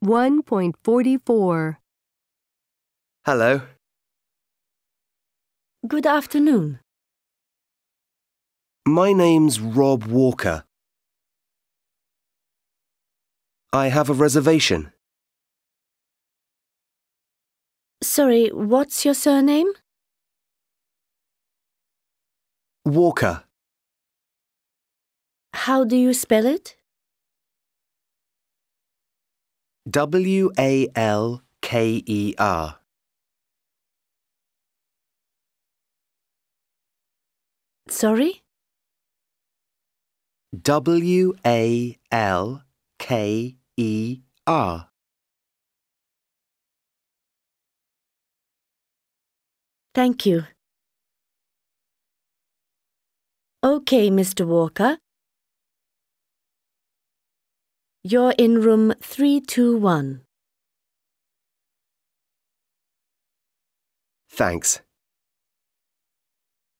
1.44. Hello. Good afternoon. My name's Rob Walker. I have a reservation. Sorry, what's your surname? Walker. How do you spell it? Walker. Sorry? Walker. Thank you. Okay, Mr. Walker. You're in room 321. Thanks.